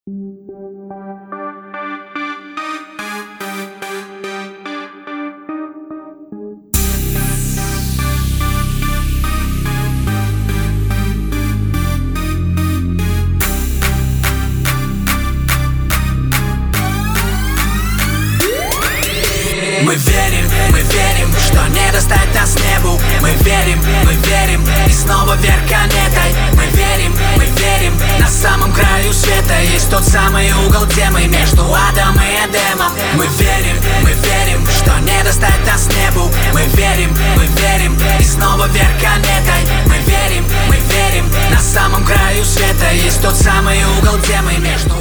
Мы верим, что не достать нас небу. Мы верим, и снова вверх кометой. Мы верим, на самом краю света есть тот самый угол, где мы между адом и эдемом. Мы верим, что не достать нас небу. Мы верим, и снова вверх кометой. Мы верим, на самом краю света есть тот самый угол, где мы между